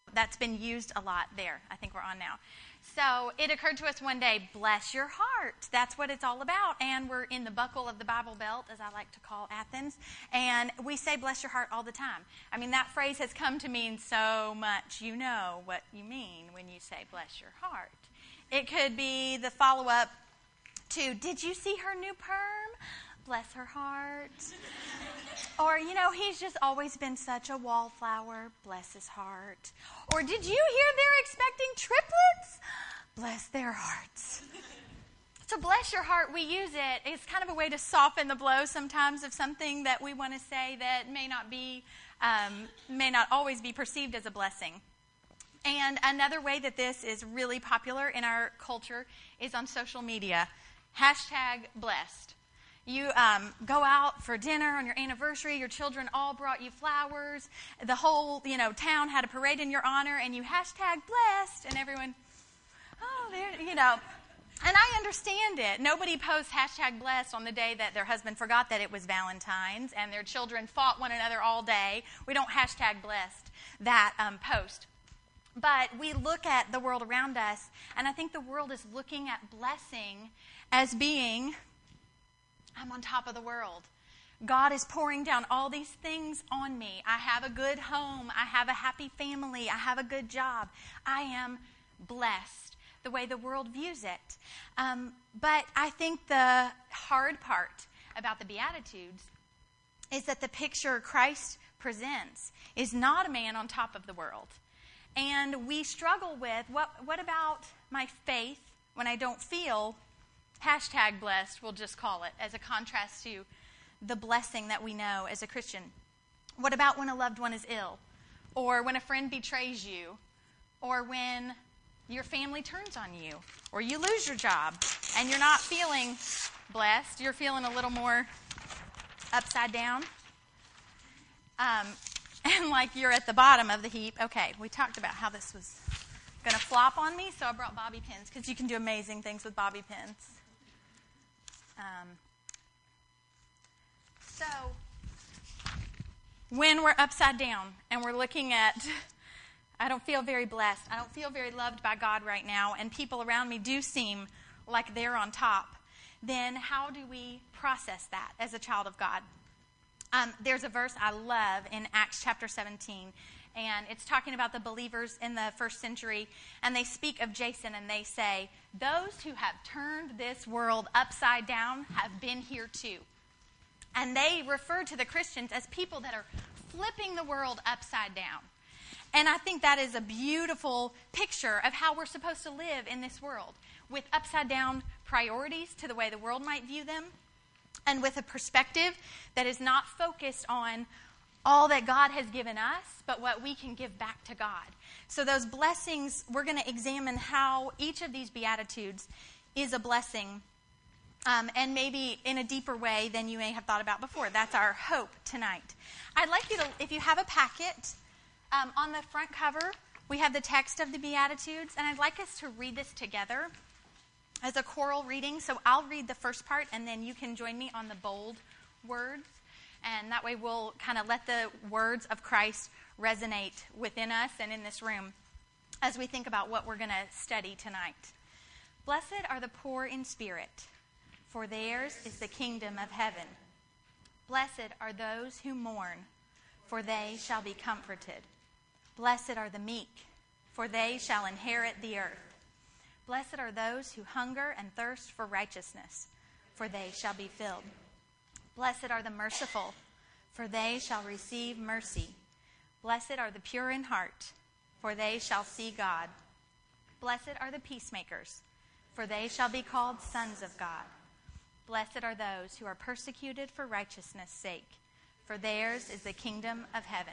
That's been used a lot there. I think we're on now. So it occurred to us one day, bless your heart. That's what it's all about. And we're in the buckle of the Bible Belt, as I like to call Athens. And we say bless your heart all the time. I mean, that phrase has come to mean so much. You know what you mean when you say bless your heart. It could be the follow-up to, did you see her new perm? Bless her heart. Or, he's just always been such a wallflower. Bless his heart. Or, did you hear they're expecting triplets? Bless their hearts. So bless your heart, we use it. It's kind of a way to soften the blow sometimes of something that we want to say that may not always be perceived as a blessing. And another way that this is really popular in our culture is on social media. #blessed. You go out for dinner on your anniversary. Your children all brought you flowers. The whole, town had a parade in your honor, and you #blessed, and everyone, And I understand it. Nobody posts #blessed on the day that their husband forgot that it was Valentine's, and their children fought one another all day. We don't #blessed that post. But we look at the world around us, and I think the world is looking at blessing as being, I'm on top of the world. God is pouring down all these things on me. I have a good home. I have a happy family. I have a good job. I am blessed, the way the world views it. But I think the hard part about the Beatitudes is that the picture Christ presents is not a man on top of the world. And we struggle with, what about my faith when I don't feel #blessed, we'll just call it, as a contrast to the blessing that we know as a Christian. What about when a loved one is ill? Or when a friend betrays you? Or when your family turns on you? Or you lose your job and you're not feeling blessed, you're feeling a little more upside down? And like you're at the bottom of the heap. Okay, we talked about how this was going to flop on me, so I brought bobby pins because you can do amazing things with bobby pins. So when we're upside down and we're looking at, I don't feel very blessed, I don't feel very loved by God right now, and people around me do seem like they're on top, then how do we process that as a child of God? There's a verse I love in Acts chapter 17, and it's talking about the believers in the first century, and they speak of Jason, and they say, those who have turned this world upside down have been here too. And they refer to the Christians as people that are flipping the world upside down. And I think that is a beautiful picture of how we're supposed to live in this world, with upside down priorities to the way the world might view them, and with a perspective that is not focused on all that God has given us, but what we can give back to God. So those blessings, we're going to examine how each of these Beatitudes is a blessing, and maybe in a deeper way than you may have thought about before. That's our hope tonight. I'd like you to, if you have a packet, on the front cover, we have the text of the Beatitudes, and I'd like us to read this together as a choral reading. So I'll read the first part, and then you can join me on the bold words. And that way we'll kind of let the words of Christ resonate within us and in this room as we think about what we're going to study tonight. Blessed are the poor in spirit, for theirs is the kingdom of heaven. Blessed are those who mourn, for they shall be comforted. Blessed are the meek, for they shall inherit the earth. Blessed are those who hunger and thirst for righteousness, for they shall be filled. Blessed are the merciful, for they shall receive mercy. Blessed are the pure in heart, for they shall see God. Blessed are the peacemakers, for they shall be called sons of God. Blessed are those who are persecuted for righteousness' sake, for theirs is the kingdom of heaven.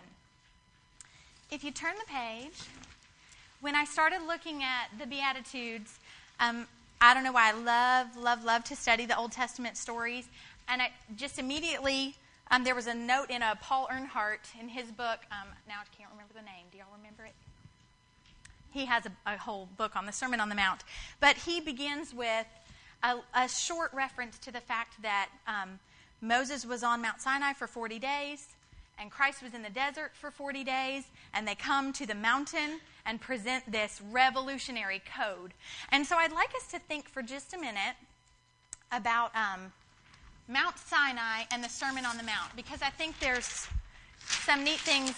If you turn the page, when I started looking at the Beatitudes, I don't know why I love to study the Old Testament stories. And I just immediately, there was a note in Paul Earnhardt in his book. Now I can't remember the name. Do y'all remember it? He has a whole book on the Sermon on the Mount. But he begins with a short reference to the fact that Moses was on Mount Sinai for 40 days. and Christ was in the desert for 40 days, and they come to the mountain and present this revolutionary code. And so I'd like us to think for just a minute about Mount Sinai and the Sermon on the Mount, because I think there's some neat things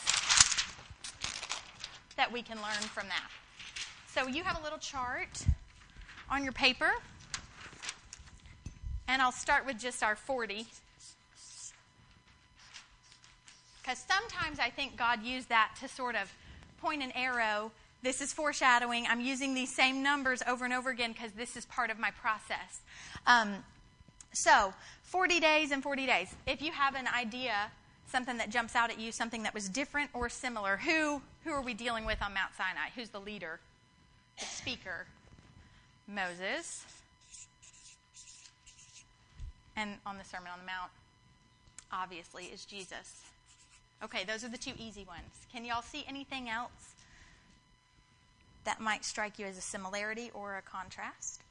that we can learn from that. So you have a little chart on your paper, and I'll start with just our 40. Because sometimes I think God used that to sort of point an arrow. This is foreshadowing. I'm using these same numbers over and over again because this is part of my process. So 40 days and 40 days. If you have an idea, something that jumps out at you, something that was different or similar, who are we dealing with on Mount Sinai? Who's the leader, the speaker? Moses. And on the Sermon on the Mount, obviously, is Jesus. Okay, those are the two easy ones. Can y'all see anything else that might strike you as a similarity or a contrast?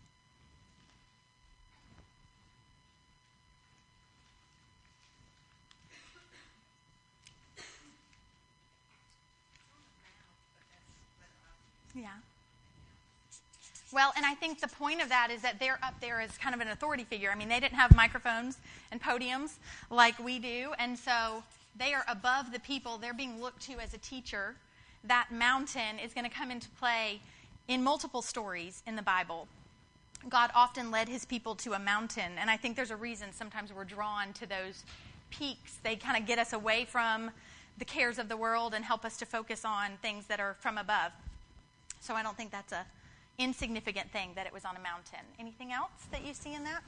Yeah. Well, and I think the point of that is that they're up there as kind of an authority figure. I mean, they didn't have microphones and podiums like we do, and so they are above the people. They're being looked to as a teacher. That mountain is going to come into play in multiple stories in the Bible. God often led his people to a mountain, and I think there's a reason sometimes we're drawn to those peaks. They kind of get us away from the cares of the world and help us to focus on things that are from above. So I don't think that's a insignificant thing that it was on a mountain. Anything else that you see in that?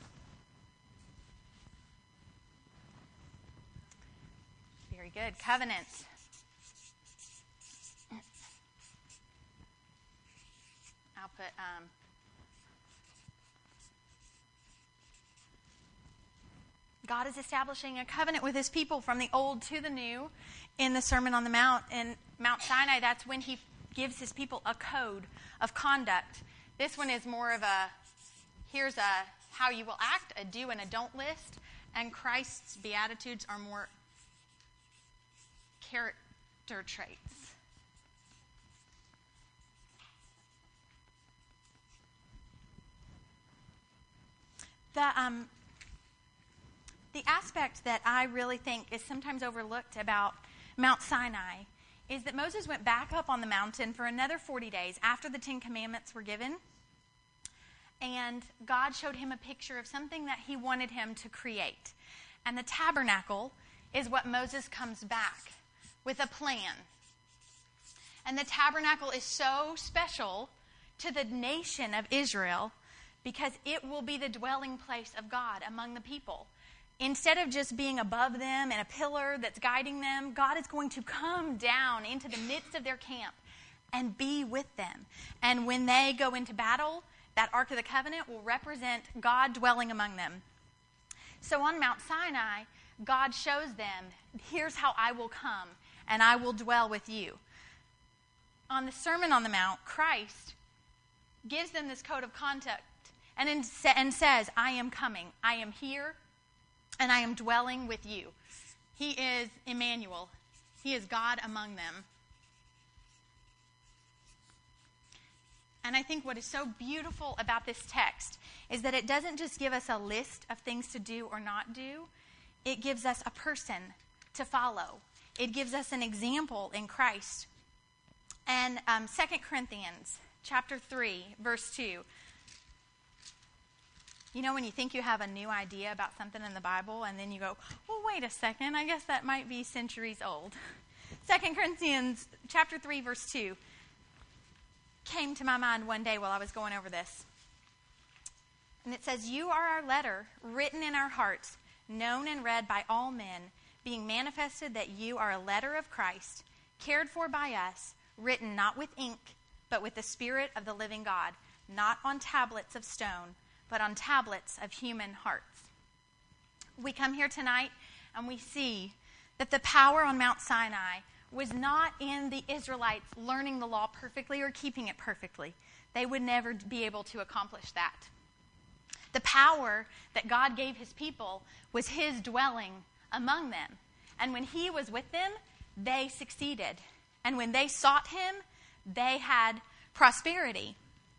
Very good. Covenant. I'll put God is establishing a covenant with his people from the old to the new in the Sermon on the Mount. In Mount Sinai, that's when he gives his people a code of conduct. This one is more of here's a how you will act, a do and a don't list. And Christ's Beatitudes are more character traits. The aspect that I really think is sometimes overlooked about Mount Sinai is that Moses went back up on the mountain for another 40 days after the 10 Commandments were given, and God showed him a picture of something that he wanted him to create. And the tabernacle is what Moses comes back with a plan. And the tabernacle is so special to the nation of Israel because it will be the dwelling place of God among the people. Instead of just being above them and a pillar that's guiding them, God is going to come down into the midst of their camp and be with them. And when they go into battle, that Ark of the Covenant will represent God dwelling among them. So on Mount Sinai, God shows them, here's how I will come and I will dwell with you. On the Sermon on the Mount, Christ gives them this code of conduct and says, I am coming, I am here, and I am dwelling with you. He is Emmanuel. He is God among them. And I think what is so beautiful about this text is that it doesn't just give us a list of things to do or not do. It gives us a person to follow. It gives us an example in Christ. And 2 Corinthians chapter 3, verse 2. You know when you think you have a new idea about something in the Bible and then you go, well, wait a second, I guess that might be centuries old. 2 Corinthians chapter 3, verse 2 came to my mind one day while I was going over this. And it says, you are our letter, written in our hearts, known and read by all men, being manifested that you are a letter of Christ, cared for by us, written not with ink, but with the Spirit of the living God, not on tablets of stone, but on tablets of human hearts. We come here tonight and we see that the power on Mount Sinai was not in the Israelites learning the law perfectly or keeping it perfectly. They would never be able to accomplish that. The power that God gave his people was his dwelling among them. And when he was with them, they succeeded. And when they sought him, they had prosperity.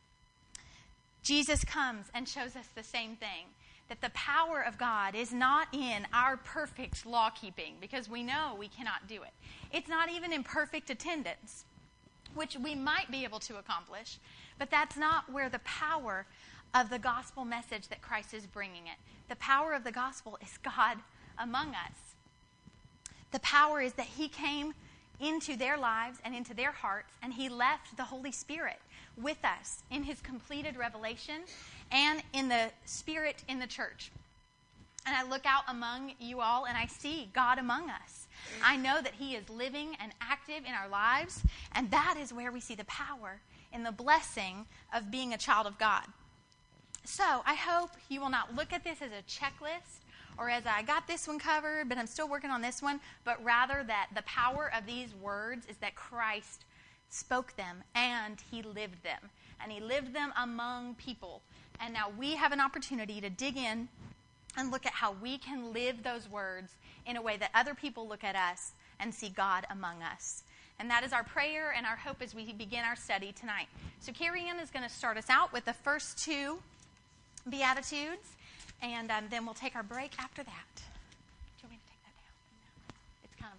Jesus comes and shows us the same thing, that the power of God is not in our perfect law keeping, because we know we cannot do it. It's not even in perfect attendance, which we might be able to accomplish, but that's not where the power of the gospel message that Christ is bringing it. The power of the gospel is God among us. The power is that he came into their lives and into their hearts, and he left the Holy Spirit with us in his completed revelation and in the Spirit in the church. And I look out among you all and I see God among us. I know that he is living and active in our lives, and that is where we see the power in the blessing of being a child of God. So I hope you will not look at this as a checklist or as I got this one covered, but I'm still working on this one, but rather that the power of these words is that Christ spoke them and he lived them. And he lived them among people. And now we have an opportunity to dig in and look at how we can live those words in a way that other people look at us and see God among us. And that is our prayer and our hope as we begin our study tonight. So Carrie Ann is going to start us out with the first two Beatitudes, and then we'll take our break after that. Do you want me to take that down? No. It's kind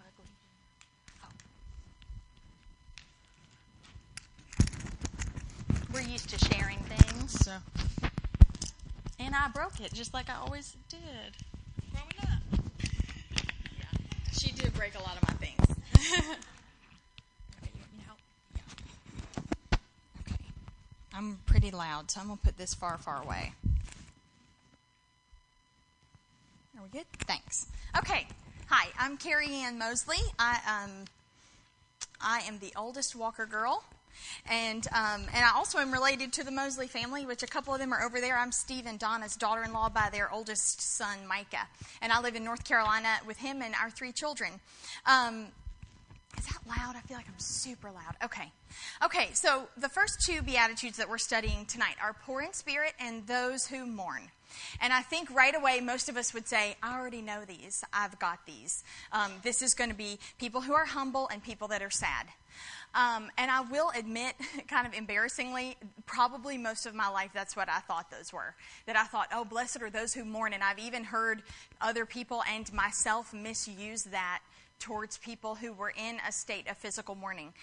of ugly. Oh. We're used to sharing things. So. And I broke it just like I always did. Probably not. Yeah. She did break a lot of my things. Okay, you help? Yeah. Okay. I'm pretty loud, so I'm going to put this far, far away. Are we good? Thanks. Okay. Hi, I'm Carrie Ann Mosley. I am the oldest Walker girl. And I also am related to the Mosley family, which a couple of them are over there. I'm Steve and Donna's daughter-in-law by their oldest son, Micah. And I live in North Carolina with him and our 3 children. Is that loud? I feel like I'm super loud. Okay, so the first 2 Beatitudes that we're studying tonight are poor in spirit and those who mourn. And I think right away most of us would say, I already know these. I've got these. This is going to be people who are humble and people that are sad. And I will admit, kind of embarrassingly, probably most of my life that's what I thought those were. That I thought, oh, blessed are those who mourn. And I've even heard other people and myself misuse that towards people who were in a state of physical mourning.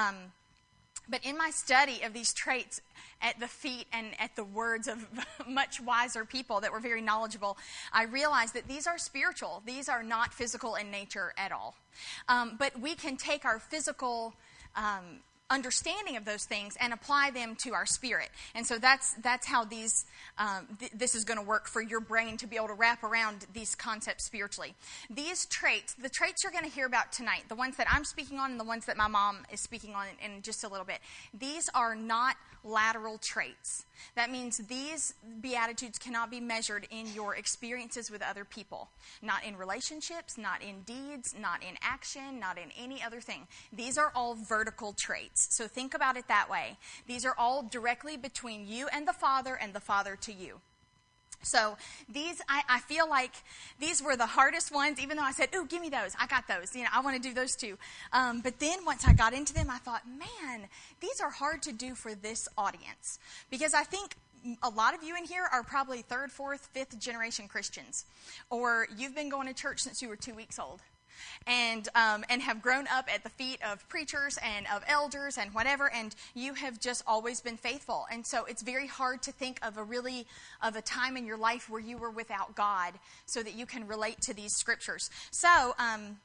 But in my study of these traits at the feet and at the words of much wiser people that were very knowledgeable, I realized that these are spiritual. These are not physical in nature at all. But we can take our physical understanding of those things and apply them to our spirit. And so that's how these this is going to work for your brain to be able to wrap around these concepts spiritually. These traits, the traits you're going to hear about tonight, the ones that I'm speaking on and the ones that my mom is speaking on in just a little bit, these are not lateral traits. That means these Beatitudes cannot be measured in your experiences with other people. Not in relationships, not in deeds, not in action, not in any other thing. These are all vertical traits. So think about it that way. These are all directly between you and the Father to you. So these, I feel like these were the hardest ones, even though I said, ooh, give me those. I got those. I want to do those too. But then once I got into them, I thought, man, these are hard to do for this audience. Because I think a lot of you in here are probably 3rd, 4th, 5th generation Christians. Or you've been going to church since you were 2 weeks old. And have grown up at the feet of preachers and of elders and whatever, and you have just always been faithful. And so it's very hard to think of a time in your life where you were without God so that you can relate to these scriptures. So,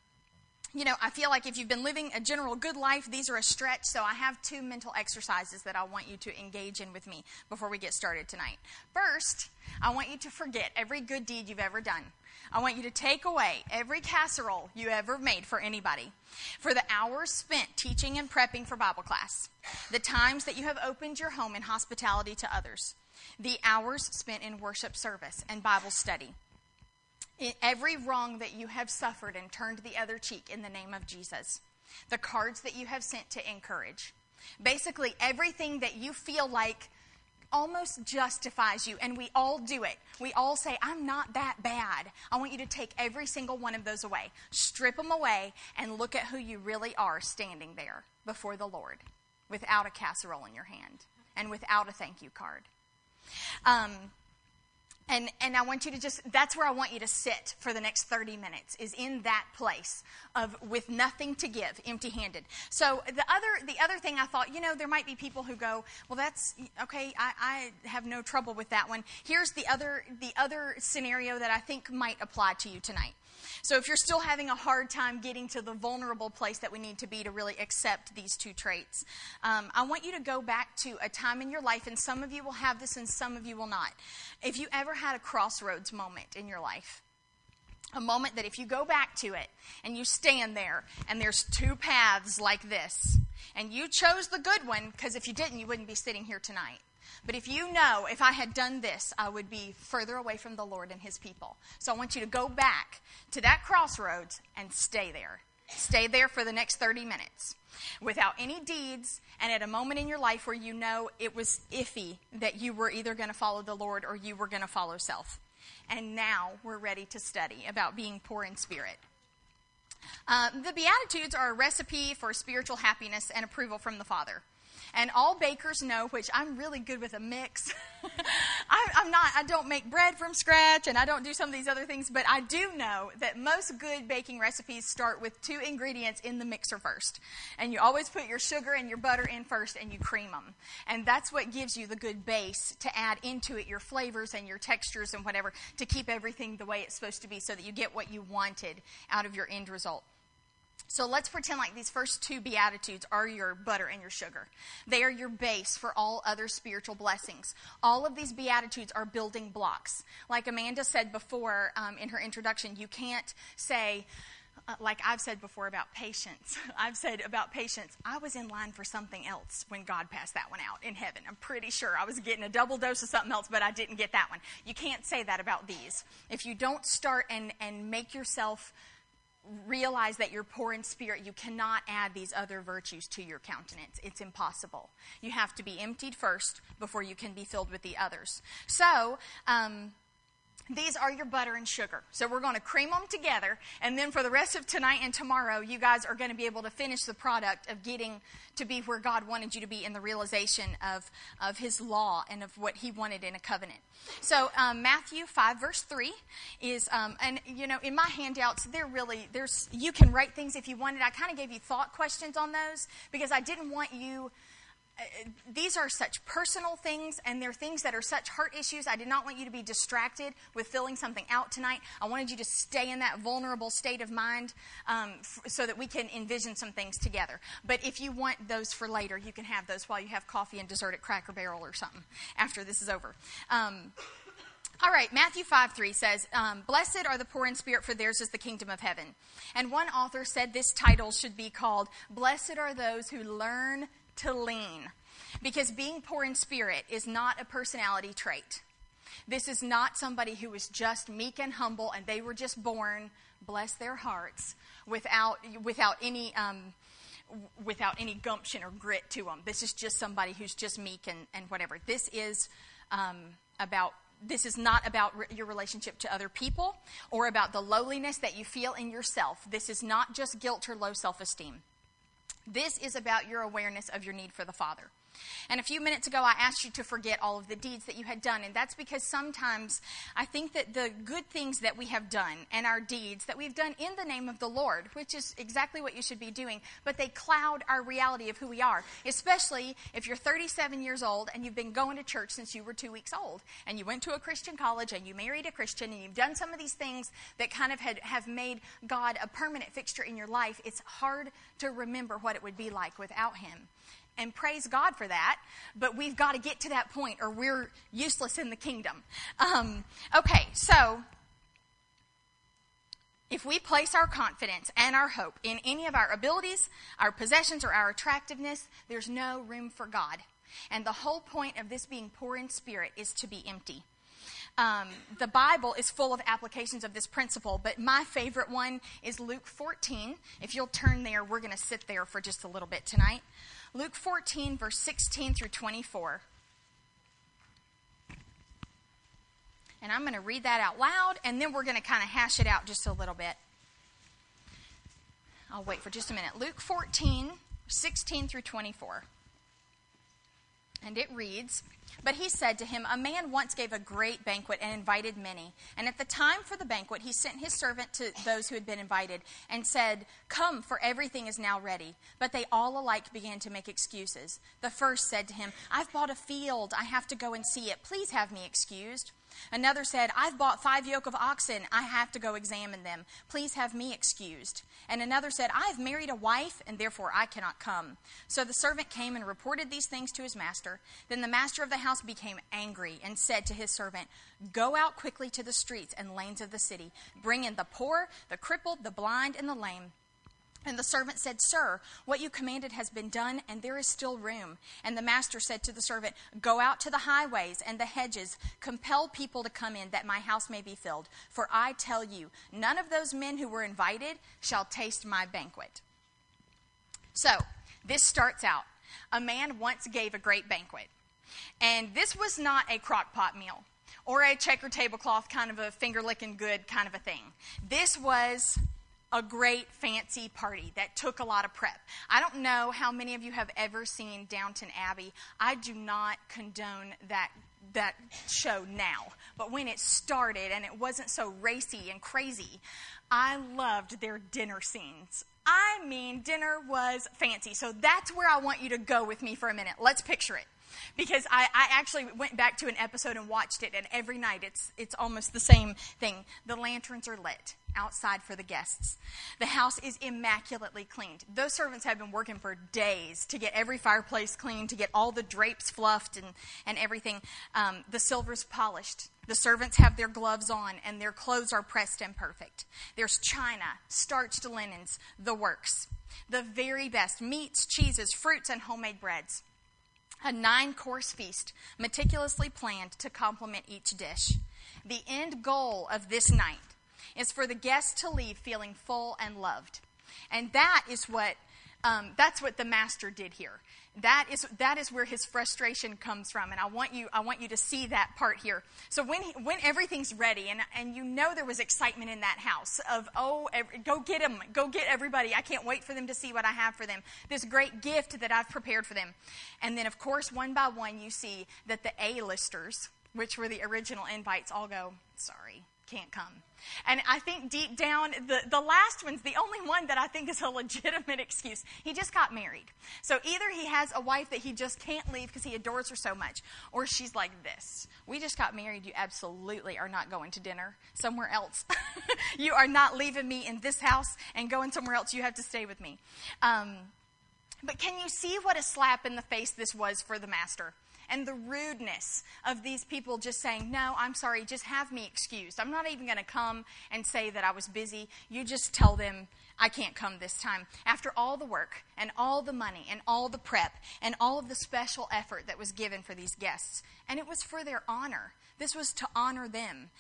I feel like if you've been living a general good life, these are a stretch. So I have 2 mental exercises that I want you to engage in with me before we get started tonight. First, I want you to forget every good deed you've ever done. I want you to take away every casserole you ever made for anybody, for the hours spent teaching and prepping for Bible class, the times that you have opened your home in hospitality to others, the hours spent in worship service and Bible study, in every wrong that you have suffered and turned the other cheek in the name of Jesus, the cards that you have sent to encourage, basically everything that you feel like almost justifies you, and we all do it. We all say, I'm not that bad. I want you to take every single one of those away. Strip them away and look at who you really are standing there before the Lord without a casserole in your hand and without a thank you card. And I want you to that's where I want you to sit for the next 30 minutes, is in that place of with nothing to give, empty-handed. So the other thing I thought, there might be people who go, well, that's, okay, I have no trouble with that one. Here's the other scenario that I think might apply to you tonight. So if you're still having a hard time getting to the vulnerable place that we need to be to really accept these two traits, I want you to go back to a time in your life, and some of you will have this and some of you will not. If you ever had a crossroads moment in your life, a moment that if you go back to it and you stand there and there's two paths like this, and you chose the good one, because if you didn't, you wouldn't be sitting here tonight. But if you know, if I had done this, I would be further away from the Lord and his people. So I want you to go back to that crossroads and stay there. Stay there for the next 30 minutes without any deeds, and at a moment in your life where you know it was iffy that you were either going to follow the Lord or you were going to follow self. And now we're ready to study about being poor in spirit. The Beatitudes are a recipe for spiritual happiness and approval from the Father. And all bakers know, which I'm really good with a mix. I don't make bread from scratch, and I don't do some of these other things, but I do know that most good baking recipes start with 2 ingredients in the mixer first. And you always put your sugar and your butter in first, and you cream them. And that's what gives you the good base to add into it your flavors and your textures and whatever, to keep everything the way it's supposed to be so that you get what you wanted out of your end result. So let's pretend like these first 2 Beatitudes are your butter and your sugar. They are your base for all other spiritual blessings. All of these Beatitudes are building blocks. Like Amanda said before in her introduction, you can't say, like I've said before about patience. I've said about patience, I was in line for something else when God passed that one out in heaven. I'm pretty sure I was getting a double dose of something else, but I didn't get that one. You can't say that about these. If you don't start and make yourself realize that you're poor in spirit, you cannot add these other virtues to your countenance. It's impossible. You have to be emptied first before you can be filled with the others. So, these are your butter and sugar. So we're going to cream them together, and then for the rest of tonight and tomorrow, you guys are going to be able to finish the product of getting to be where God wanted you to be in the realization of his law and of what he wanted in a covenant. So Matthew 5 verse 3 is, and in my handouts, you can write things if you wanted. I kind of gave you thought questions on those because I didn't want you. These are such personal things, and they're things that are such heart issues. I did not want you to be distracted with filling something out tonight. I wanted you to stay in that vulnerable state of mind so that we can envision some things together. But if you want those for later, you can have those while you have coffee and dessert at Cracker Barrel or something after this is over. All right, Matthew 5:3 says, "Blessed are the poor in spirit, for theirs is the kingdom of heaven." And one author said this title should be called, "Blessed are those who learn to lean," because being poor in spirit is not a personality trait. This is not somebody who was just meek and humble and they were just born, bless their hearts, without any gumption or grit to them. This is just somebody who's just meek and whatever. This is not about your relationship to other people or about the lowliness that you feel in yourself. This is not just guilt or low self-esteem. This is about your awareness of your need for the Father. And a few minutes ago, I asked you to forget all of the deeds that you had done. And that's because sometimes I think that the good things that we have done and our deeds that we've done in the name of the Lord, which is exactly what you should be doing, but they cloud our reality of who we are, especially if you're 37 years old and you've been going to church since you were 2 weeks old, and you went to a Christian college and you married a Christian and you've done some of these things that kind of have made God a permanent fixture in your life. It's hard to remember what it would be like without him. And praise God for that, but we've got to get to that point or we're useless in the kingdom. Okay, so if we place our confidence and our hope in any of our abilities, our possessions, or our attractiveness, there's no room for God. And the whole point of this being poor in spirit is to be empty. The Bible is full of applications of this principle, but my favorite one is Luke 14. If you'll turn there, we're going to sit there for just a little bit tonight. Luke 14, verse 16 through 24. And I'm going to read that out loud, and then we're going to kind of hash it out just a little bit. I'll wait for just a minute. Luke 14, 16 through 24. And it reads, "But he said to him, a man once gave a great banquet and invited many. And at the time for the banquet, he sent his servant to those who had been invited and said, 'Come, for everything is now ready.' But they all alike began to make excuses. The first said to him, 'I've bought a field. I have to go and see it. Please have me excused.' Another said, 'I've bought 5 yoke of oxen. I have to go examine them. Please have me excused.' And another said, 'I have married a wife, and therefore I cannot come.' So the servant came and reported these things to his master. Then the master of the house became angry and said to his servant, 'Go out quickly to the streets and lanes of the city. Bring in the poor, the crippled, the blind, and the lame.' And the servant said, 'Sir, what you commanded has been done, and there is still room.' And the master said to the servant, 'Go out to the highways and the hedges, compel people to come in, that my house may be filled. For I tell you, none of those men who were invited shall taste my banquet.'" So, this starts out. A man once gave a great banquet. And this was not a crock pot meal or a checker tablecloth kind of a finger-licking good kind of a thing. This was a great fancy party that took a lot of prep. I don't know how many of you have ever seen Downton Abbey. I do not condone that show now. But when it started and it wasn't so racy and crazy, I loved their dinner scenes. I mean, dinner was fancy. So that's where I want you to go with me for a minute. Let's picture it. Because I actually went back to an episode and watched it, and every night it's almost the same thing. The lanterns are lit outside for the guests. The house is immaculately cleaned. Those servants have been working for days to get every fireplace cleaned, to get all the drapes fluffed and everything. The silver's polished. The servants have their gloves on, and their clothes are pressed and perfect. There's china, starched linens, the works. The very best meats, cheeses, fruits, and homemade breads. A 9-course feast, meticulously planned to complement each dish. The end goal of this night is for the guests to leave feeling full and loved. And that's what the master did here. That is where his frustration comes from, and I want you to see that part here. So when everything's ready, and you know there was excitement in that house of, go get them, go get everybody. I can't wait for them to see what I have for them. This great gift that I've prepared for them. And then, of course, one by one, you see that the A-listers, which were the original invites, all go, "Sorry, can't come." And I think deep down, the last one's the only one that I think is a legitimate excuse. He just got married. So either he has a wife that he just can't leave because he adores her so much, or she's like this. "We just got married. You absolutely are not going to dinner somewhere else. You are not leaving me in this house and going somewhere else. You have to stay with me." But can you see what a slap in the face this was for the master? And the rudeness of these people just saying, "No, I'm sorry, just have me excused. I'm not even going to come and say that I was busy. You just tell them I can't come this time." After all the work and all the money and all the prep and all of the special effort that was given for these guests. And it was for their honor. This was to honor them.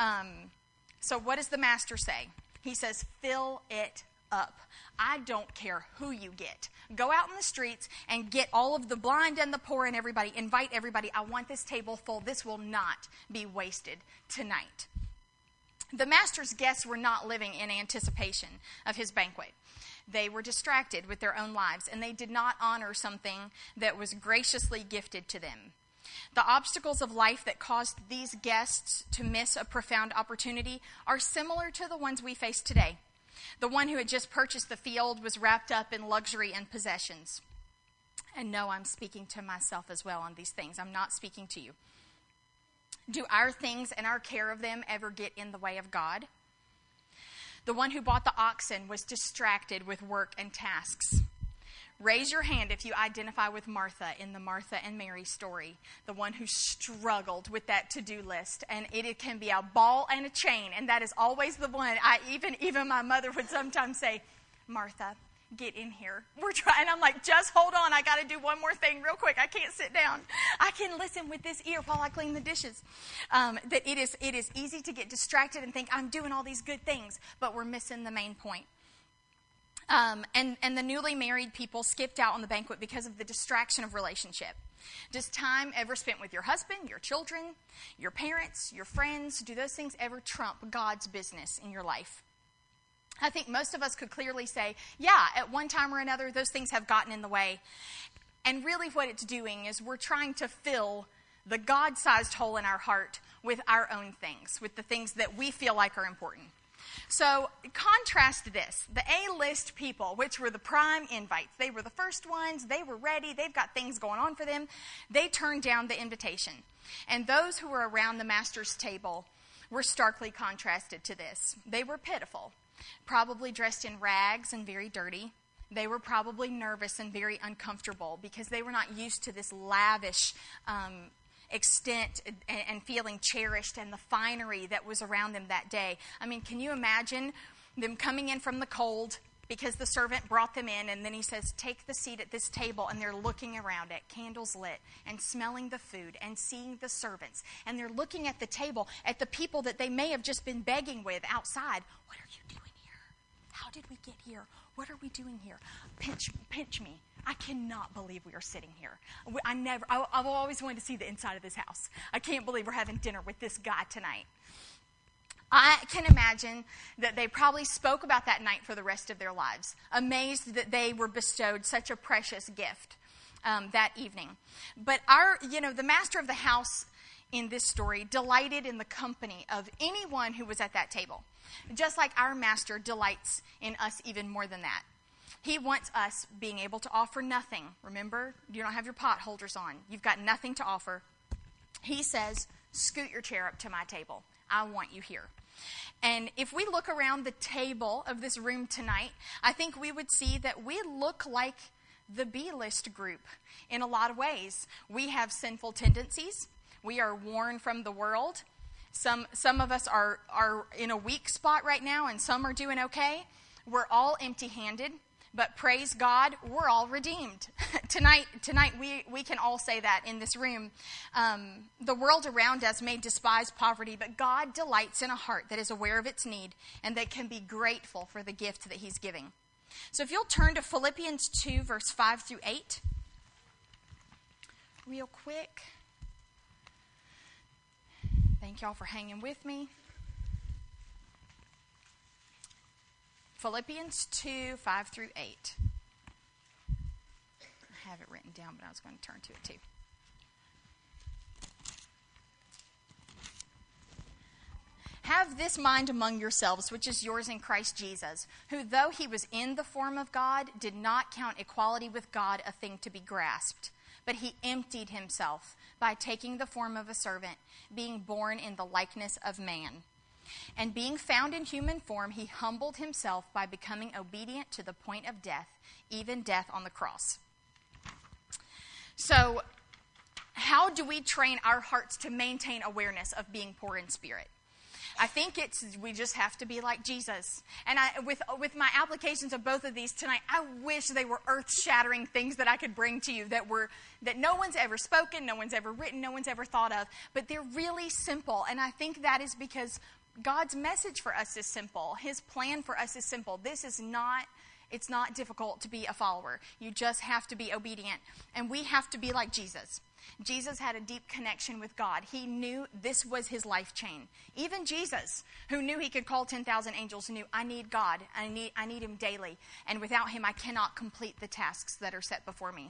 So what does the master say? He says, "Fill it up. I don't care who you get. Go out in the streets and get all of the blind and the poor and everybody. Invite everybody. I want this table full. This will not be wasted tonight." The master's guests were not living in anticipation of his banquet. They were distracted with their own lives, and they did not honor something that was graciously gifted to them. The obstacles of life that caused these guests to miss a profound opportunity are similar to the ones we face today. The one who had just purchased the field was wrapped up in luxury and possessions. And no, I'm speaking to myself as well on these things. I'm not speaking to you. Do our things and our care of them ever get in the way of God? The one who bought the oxen was distracted with work and tasks. Raise your hand if you identify with Martha in the Martha and Mary story, the one who struggled with that to-do list. And it can be a ball and a chain, and that is always the one. Even my mother would sometimes say, "Martha, get in here. We're trying." And I'm like, "Just hold on. I got to do one more thing real quick. I can't sit down. I can listen with this ear while I clean the dishes." That it is easy to get distracted and think, "I'm doing all these good things," but we're missing the main point. And the newly married people skipped out on the banquet because of the distraction of relationship. Does time ever spent with your husband, your children, your parents, your friends, do those things ever trump God's business in your life? I think most of us could clearly say, yeah, at one time or another, those things have gotten in the way. And really what it's doing is we're trying to fill the God-sized hole in our heart with our own things, with the things that we feel like are important. So contrast this. The A-list people, which were the prime invites, they were the first ones, they were ready, they've got things going on for them. They turned down the invitation. And those who were around the master's table were starkly contrasted to this. They were pitiful, probably dressed in rags and very dirty. They were probably nervous and very uncomfortable because they were not used to this lavish extent and feeling cherished and the finery that was around them that day. I mean, can you imagine them coming in from the cold because the servant brought them in and then he says, take the seat at this table, and they're looking around it, candles lit, and smelling the food and seeing the servants. And they're looking at the table, at the people that they may have just been begging with outside. What are you doing here? How did we get here? What are we doing here? Pinch me. I cannot believe we are sitting here. I've always wanted to see the inside of this house. I can't believe we're having dinner with this guy tonight. I can imagine that they probably spoke about that night for the rest of their lives, amazed that they were bestowed such a precious gift that evening. But the master of the house in this story delighted in the company of anyone who was at that table, just like our master delights in us even more than that. He wants us being able to offer nothing. Remember, you don't have your pot holders on. You've got nothing to offer. He says, scoot your chair up to my table. I want you here. And if we look around the table of this room tonight, I think we would see that we look like the B-list group in a lot of ways. We have sinful tendencies. We are worn from the world. Some of us are in a weak spot right now, and some are doing okay. We're all empty-handed. But praise God, we're all redeemed. Tonight we can all say that in this room. The world around us may despise poverty, but God delights in a heart that is aware of its need and that can be grateful for the gift that he's giving. So if you'll turn to Philippians 2, verse 5 through 8, real quick. Thank y'all for hanging with me. Philippians 2, 5 through 8. I have it written down, but I was going to turn to it too. Have this mind among yourselves, which is yours in Christ Jesus, who, though he was in the form of God, did not count equality with God a thing to be grasped, but he emptied himself by taking the form of a servant, being born in the likeness of man. And being found in human form, he humbled himself by becoming obedient to the point of death, even death on the cross. So, how do we train our hearts to maintain awareness of being poor in spirit? I think we just have to be like Jesus. And with my applications of both of these tonight, I wish they were earth-shattering things that I could bring to you that no one's ever spoken, no one's ever written, no one's ever thought of. But they're really simple. And I think that is because God's message for us is simple. His plan for us is simple. It's not difficult to be a follower. You just have to be obedient. And we have to be like Jesus. Jesus had a deep connection with God. He knew this was his life chain. Even Jesus, who knew he could call 10,000 angels, knew, I need God. I need him daily. And without him, I cannot complete the tasks that are set before me.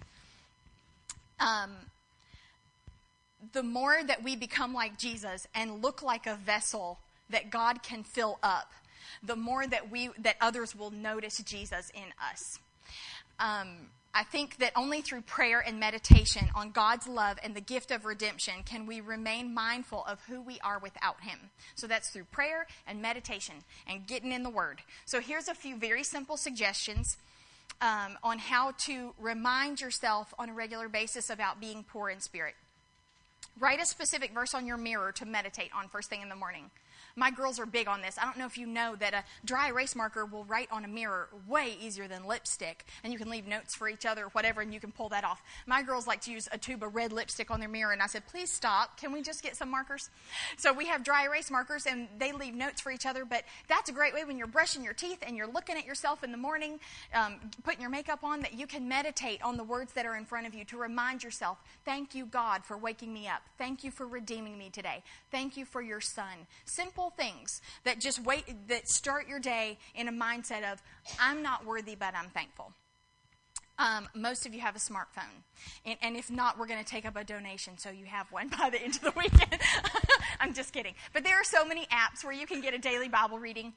The more that we become like Jesus and look like a vessel that God can fill up, the more that others will notice Jesus in us. I think that only through prayer and meditation on God's love and the gift of redemption can we remain mindful of who we are without him. So that's through prayer and meditation and getting in the Word. So here's a few very simple suggestions on how to remind yourself on a regular basis about being poor in spirit. Write a specific verse on your mirror to meditate on first thing in the morning. My girls are big on this. I don't know if you know that a dry erase marker will write on a mirror way easier than lipstick, and you can leave notes for each other or whatever, and you can pull that off. My girls like to use a tube of red lipstick on their mirror, and I said, please stop. Can we just get some markers? So we have dry erase markers, and they leave notes for each other, but that's a great way when you're brushing your teeth and you're looking at yourself in the morning, putting your makeup on, that you can meditate on the words that are in front of you to remind yourself, thank you, God, for waking me up. Thank you for redeeming me today. Thank you for your son. Simple things that that start your day in a mindset of, I'm not worthy, but I'm thankful. Most of you have a smartphone. And if not, we're going to take up a donation so you have one by the end of the weekend. I'm just kidding. But there are so many apps where you can get a daily Bible reading,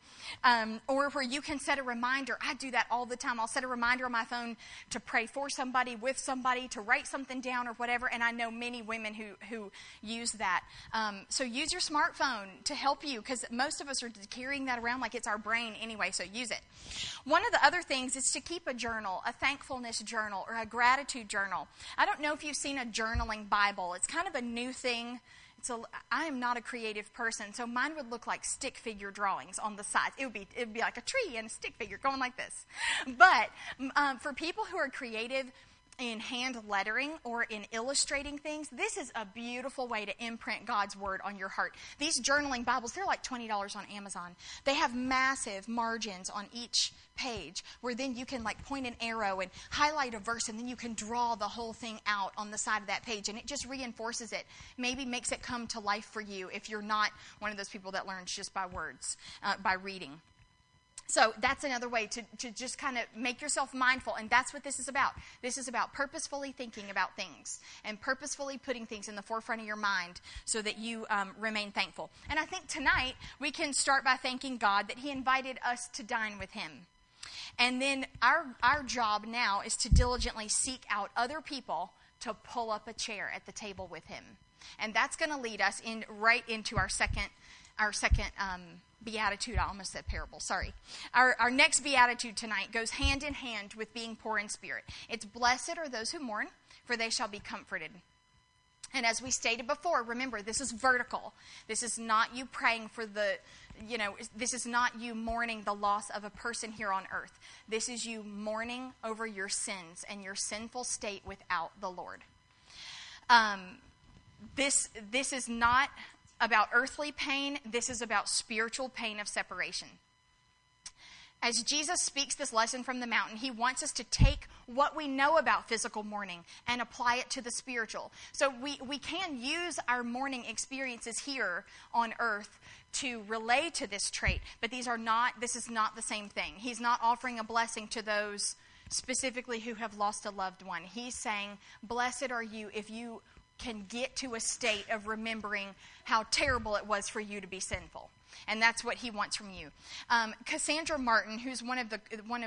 or where you can set a reminder. I do that all the time. I'll set a reminder on my phone to pray for somebody, with somebody, to write something down or whatever. And I know many women who use that. So use your smartphone to help you, because most of us are carrying that around like it's our brain anyway, so use it. One of the other things is to keep a journal, a thankfulness journal or a gratitude journal. I don't know if you've seen a journaling Bible. It's kind of a new thing. I am not a creative person, so mine would look like stick figure drawings on the sides. It'd be like a tree and a stick figure going like this. But for people who are creative in hand lettering or in illustrating things, this is a beautiful way to imprint God's word on your heart. These journaling Bibles, they're like $20 on Amazon. They have massive margins on each page where then you can like point an arrow and highlight a verse, and then you can draw the whole thing out on the side of that page, and it just reinforces it. Maybe makes it come to life for you if you're not one of those people that learns just by words, by reading. So that's another way to just kind of make yourself mindful, and that's what this is about. This is about purposefully thinking about things and purposefully putting things in the forefront of your mind so that you remain thankful. And I think tonight we can start by thanking God that He invited us to dine with Him. And then our job now is to diligently seek out other people to pull up a chair at the table with Him. And that's going to lead us right into our second beatitude. I almost said parable, sorry. Our next beatitude tonight goes hand in hand with being poor in spirit. It's blessed are those who mourn, for they shall be comforted. And as we stated before, remember, this is vertical. This is not you praying for this is not you mourning the loss of a person here on earth. This is you mourning over your sins and your sinful state without the Lord. This is not about earthly pain. This is about spiritual pain of separation. As Jesus speaks this lesson from the mountain, He wants us to take what we know about physical mourning and apply it to the spiritual. So we can use our mourning experiences here on earth to relate to this trait, but this is not the same thing. He's not offering a blessing to those specifically who have lost a loved one. He's saying, blessed are you if you can get to a state of remembering how terrible it was for you to be sinful. And that's what He wants from you. Cassandra Martin, who's one of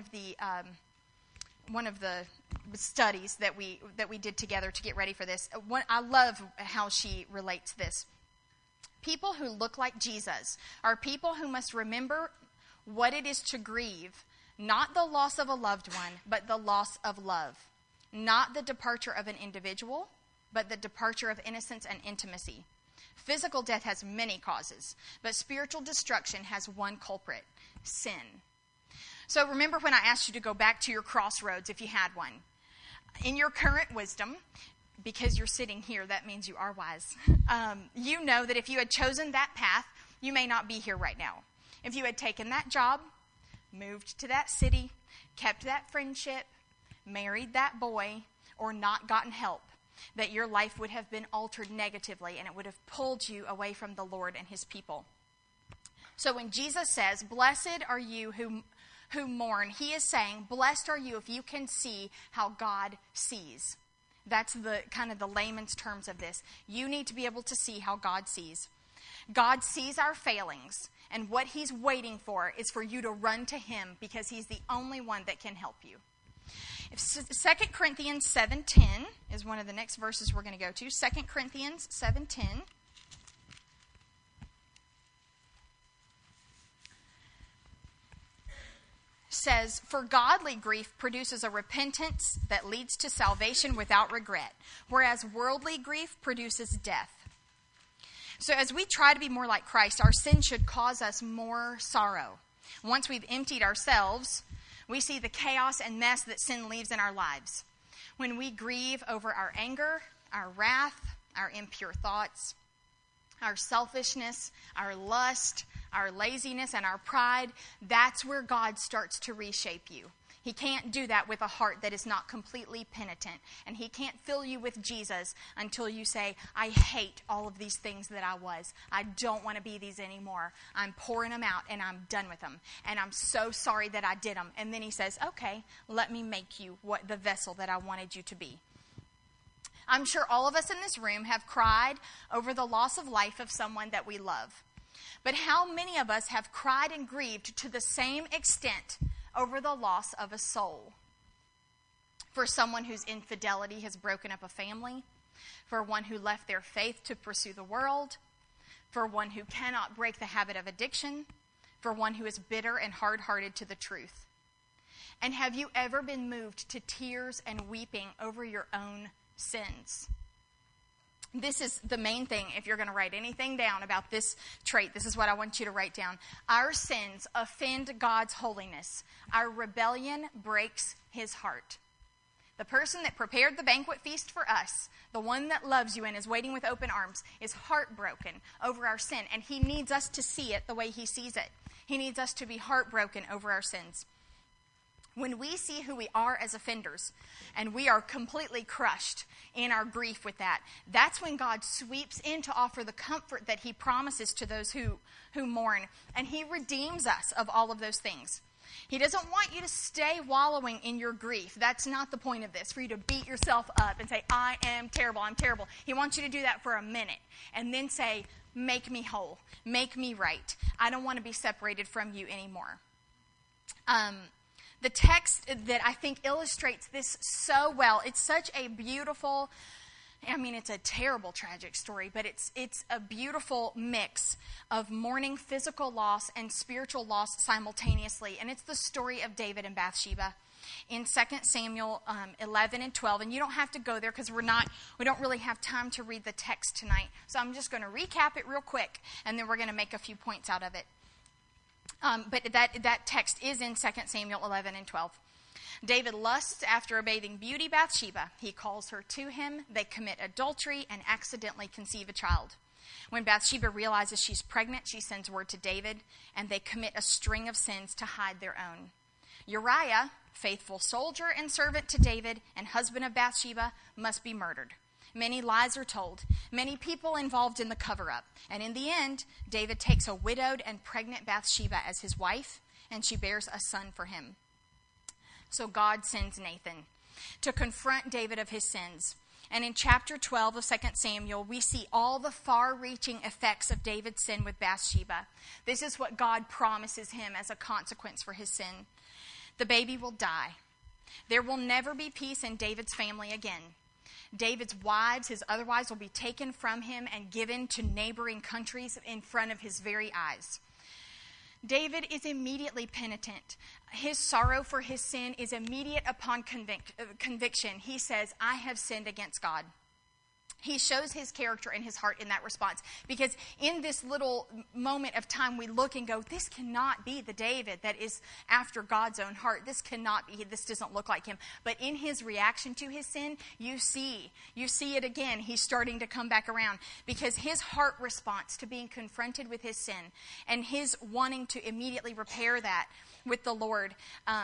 the studies that we did together to get ready for this, I love how she relates this. People who look like Jesus are people who must remember what it is to grieve, not the loss of a loved one, but the loss of love. Not the departure of an individual, but the departure of innocence and intimacy. Physical death has many causes, but spiritual destruction has one culprit: sin. So remember when I asked you to go back to your crossroads if you had one. In your current wisdom, because you're sitting here, that means you are wise. You know that if you had chosen that path, you may not be here right now. If you had taken that job, moved to that city, kept that friendship, married that boy, or not gotten help, that your life would have been altered negatively, and it would have pulled you away from the Lord and His people. So when Jesus says, blessed are you who mourn, He is saying, blessed are you if you can see how God sees. That's the kind of the layman's terms of this. You need to be able to see how God sees. God sees our failings, and what He's waiting for is for you to run to Him, because He's the only one that can help you. 2 Corinthians 7:10 is one of the next verses we're going to go to. 2 Corinthians 7:10 says, for godly grief produces a repentance that leads to salvation without regret, whereas worldly grief produces death. So as we try to be more like Christ, our sin should cause us more sorrow. Once we've emptied ourselves, we see the chaos and mess that sin leaves in our lives. When we grieve over our anger, our wrath, our impure thoughts, our selfishness, our lust, our laziness, and our pride, that's where God starts to reshape you. He can't do that with a heart that is not completely penitent. And he can't fill you with Jesus until you say, I hate all of these things that I was. I don't want to be these anymore. I'm pouring them out and I'm done with them. And I'm so sorry that I did them. And then he says, okay, let me make you the vessel that I wanted you to be. I'm sure all of us in this room have cried over the loss of life of someone that we love. But how many of us have cried and grieved to the same extent over the loss of a soul? For someone whose infidelity has broken up a family, for one who left their faith to pursue the world, for one who cannot break the habit of addiction, for one who is bitter and hard-hearted to the truth. And have you ever been moved to tears and weeping over your own sins? This is the main thing. If you're going to write anything down about this trait, this is what I want you to write down. Our sins offend God's holiness. Our rebellion breaks his heart. The person that prepared the banquet feast for us, the one that loves you and is waiting with open arms, is heartbroken over our sin. And he needs us to see it the way he sees it. He needs us to be heartbroken over our sins. When we see who we are as offenders, and we are completely crushed in our grief with that, that's when God sweeps in to offer the comfort that he promises to those who mourn. And he redeems us of all of those things. He doesn't want you to stay wallowing in your grief. That's not the point of this, for you to beat yourself up and say, I am terrible, I'm terrible. He wants you to do that for a minute and then say, make me whole, make me right. I don't want to be separated from you anymore. The text that I think illustrates this so well, it's such a beautiful, it's a terrible, tragic story, but it's a beautiful mix of mourning physical loss and spiritual loss simultaneously. And it's the story of David and Bathsheba in 2 Samuel 11 and 12. And you don't have to go there because we don't really have time to read the text tonight. So I'm just going to recap it real quick, and then we're going to make a few points out of it. But that text is in 2 Samuel 11 and 12. David lusts after a bathing beauty, Bathsheba. He calls her to him. They commit adultery and accidentally conceive a child. When Bathsheba realizes she's pregnant, she sends word to David, and they commit a string of sins to hide their own. Uriah, faithful soldier and servant to David and husband of Bathsheba, must be murdered. Many lies are told, many people involved in the cover-up. And in the end, David takes a widowed and pregnant Bathsheba as his wife, and she bears a son for him. So God sends Nathan to confront David of his sins. And in chapter 12 of 2 Samuel, we see all the far-reaching effects of David's sin with Bathsheba. This is what God promises him as a consequence for his sin. The baby will die. There will never be peace in David's family again. David's wives, his other wives, will be taken from him and given to neighboring countries in front of his very eyes. David is immediately penitent. His sorrow for his sin is immediate upon conviction. He says, I have sinned against God. He shows his character and his heart in that response. Because in this little moment of time, we look and go, this cannot be the David that is after God's own heart. This cannot be. This doesn't look like him. But in his reaction to his sin, you see it again. He's starting to come back around. Because his heart response to being confronted with his sin and his wanting to immediately repair that with the Lord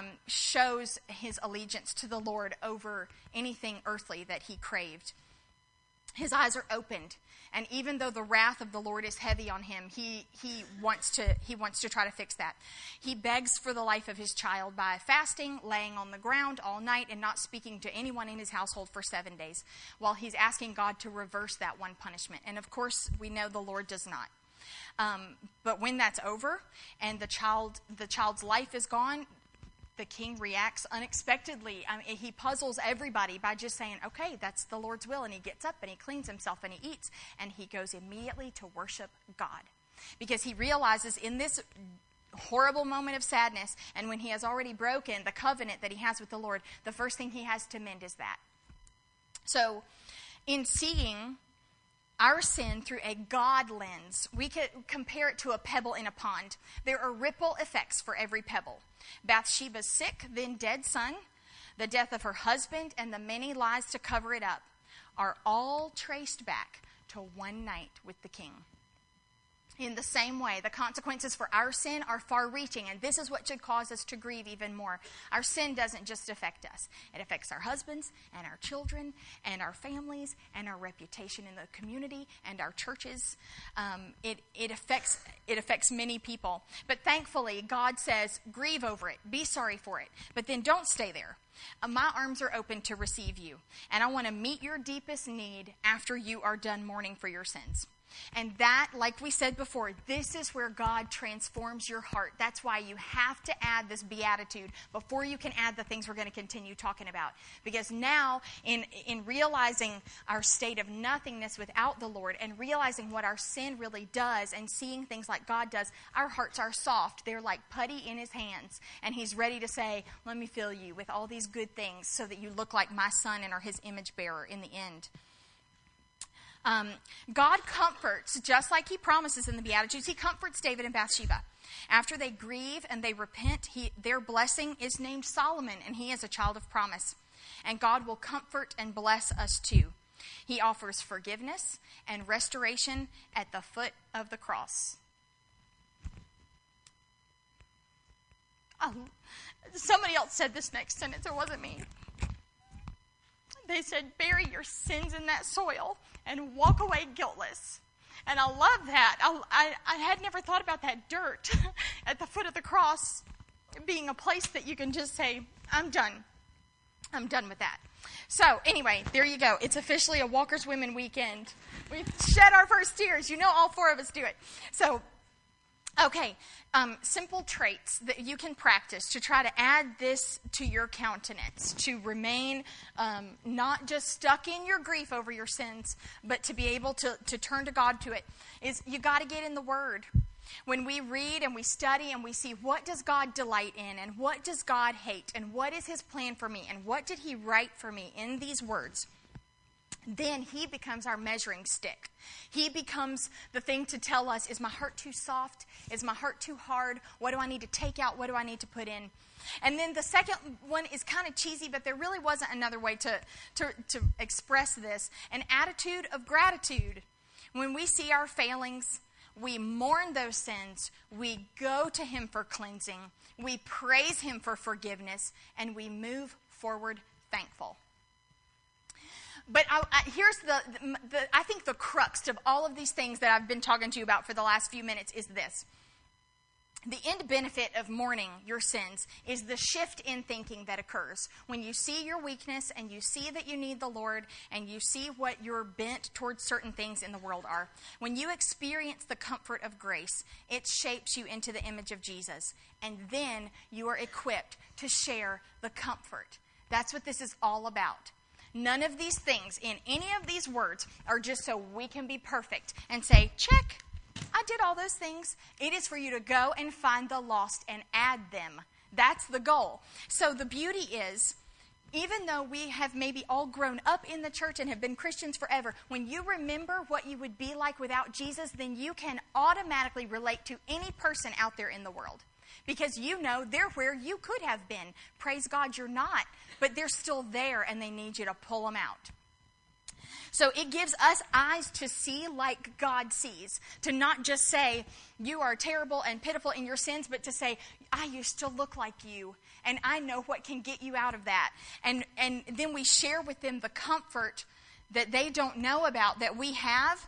shows his allegiance to the Lord over anything earthly that he craved. His eyes are opened, and even though the wrath of the Lord is heavy on him, he wants to try to fix that. He begs for the life of his child by fasting, laying on the ground all night, and not speaking to anyone in his household for 7 days, while he's asking God to reverse that one punishment. And of course, we know the Lord does not. But when that's over and the child's life is gone, the king reacts unexpectedly. He puzzles everybody by just saying, okay, that's the Lord's will. And he gets up and he cleans himself and he eats. And he goes immediately to worship God. Because he realizes in this horrible moment of sadness, and when he has already broken the covenant that he has with the Lord, the first thing he has to mend is that. So in seeing our sin through a God lens, we could compare it to a pebble in a pond. There are ripple effects for every pebble. Bathsheba's sick, then dead son, the death of her husband, and the many lies to cover it up are all traced back to one night with the king. In the same way, the consequences for our sin are far-reaching, and this is what should cause us to grieve even more. Our sin doesn't just affect us. It affects our husbands and our children and our families and our reputation in the community and our churches. It affects many people. But thankfully, God says, grieve over it. Be sorry for it. But then don't stay there. My arms are open to receive you, and I want to meet your deepest need after you are done mourning for your sins. And that, like we said before, this is where God transforms your heart. That's why you have to add this beatitude before you can add the things we're going to continue talking about. Because now, in realizing our state of nothingness without the Lord and realizing what our sin really does and seeing things like God does, our hearts are soft. They're like putty in his hands. And he's ready to say, let me fill you with all these good things so that you look like my son and are his image bearer in the end. God comforts, just like he promises in the Beatitudes, he comforts David and Bathsheba. After they grieve and they repent, their blessing is named Solomon, and he is a child of promise. And God will comfort and bless us too. He offers forgiveness and restoration at the foot of the cross. Somebody else said this next sentence, it wasn't me. They said, bury your sins in that soil and walk away guiltless. And I love that. I had never thought about that dirt at the foot of the cross being a place that you can just say, I'm done. I'm done with that. So anyway, there you go. It's officially a Walker's Women weekend. We've shed our first tears. You know all four of us do it. So, okay, simple traits that you can practice to try to add this to your countenance, to remain not just stuck in your grief over your sins, but to be able to turn to God to it, is you got to get in the Word. When we read and we study and we see what does God delight in and what does God hate and what is his plan for me and what did he write for me in these words, then he becomes our measuring stick. He becomes the thing to tell us, is my heart too soft? Is my heart too hard? What do I need to take out? What do I need to put in? And then the second one is kind of cheesy, but there really wasn't another way to express this. An attitude of gratitude. When we see our failings, we mourn those sins, we go to him for cleansing, we praise him for forgiveness, and we move forward thankful. But here's I think the crux of all of these things that I've been talking to you about for the last few minutes is this. The end benefit of mourning your sins is the shift in thinking that occurs. When you see your weakness and you see that you need the Lord and you see what your bent towards certain things in the world are, when you experience the comfort of grace, it shapes you into the image of Jesus. And then you are equipped to share the comfort. That's what this is all about. None of these things in any of these words are just so we can be perfect and say, check, I did all those things. It is for you to go and find the lost and add them. That's the goal. So the beauty is, even though we have maybe all grown up in the church and have been Christians forever, when you remember what you would be like without Jesus, then you can automatically relate to any person out there in the world. Because you know they're where you could have been. Praise God, you're not. But they're still there and they need you to pull them out. So it gives us eyes to see like God sees. To not just say, you are terrible and pitiful in your sins, but to say, I used to look like you. And I know what can get you out of that. And then we share with them the comfort that they don't know about that we have.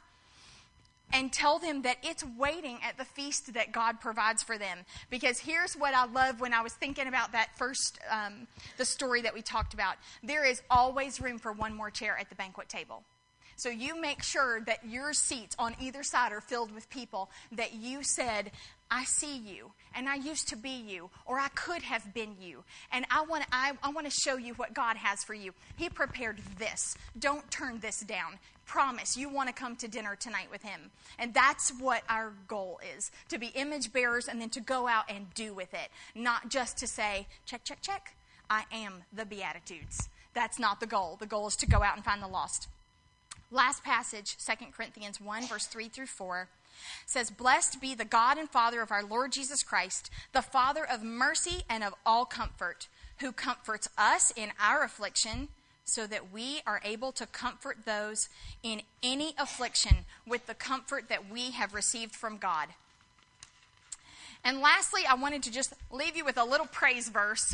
And tell them that it's waiting at the feast that God provides for them. Because here's what I love when I was thinking about that first, the story that we talked about. There is always room for one more chair at the banquet table. So you make sure that your seats on either side are filled with people that you said, I see you, and I used to be you, or I could have been you, and I want to show you what God has for you. He prepared this. Don't turn this down. Promise you want to come to dinner tonight with him. And that's what our goal is, to be image bearers and then to go out and do with it. Not just to say, check, check, check, I am the Beatitudes. That's not the goal. The goal is to go out and find the lost. last passage, 2 Corinthians 1, verse 3 through 4, says, "Blessed be the God and Father of our Lord Jesus Christ, the Father of mercy and of all comfort, who comforts us in our affliction, so that we are able to comfort those in any affliction with the comfort that we have received from God." And lastly, I wanted to just leave you with a little praise verse,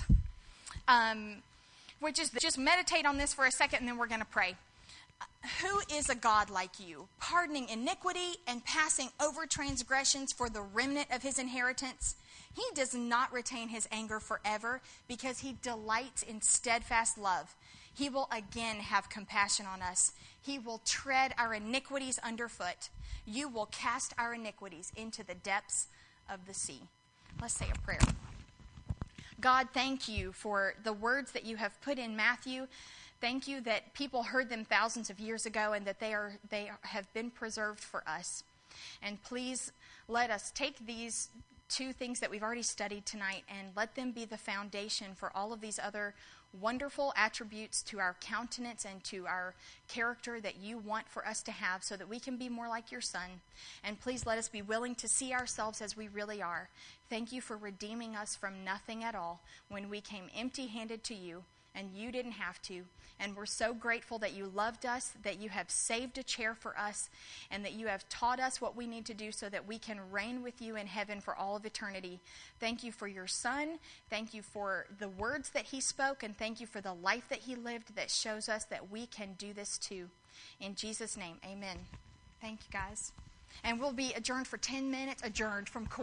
which is just meditate on this for a second, and then we're going to pray. "Who is a God like you, pardoning iniquity and passing over transgressions for the remnant of his inheritance? He does not retain his anger forever, because he delights in steadfast love. He will again have compassion on us. He will tread our iniquities underfoot. You will cast our iniquities into the depths of the sea." Let's say a prayer. God, thank you for the words that you have put in Matthew. Thank you that people heard them thousands of years ago and that they have been preserved for us. And please let us take these two things that we've already studied tonight and let them be the foundation for all of these other wonderful attributes to our countenance and to our character that you want for us to have, so that we can be more like your Son. And please let us be willing to see ourselves as we really are. Thank you for redeeming us from nothing at all when we came empty-handed to you, and you didn't have to. And we're so grateful that you loved us, that you have saved a chair for us, and that you have taught us what we need to do so that we can reign with you in heaven for all of eternity. Thank you for your Son. Thank you for the words that he spoke, and thank you for the life that he lived that shows us that we can do this too. In Jesus' name, amen. Thank you, guys. And we'll be adjourned for 10 minutes, adjourned from court.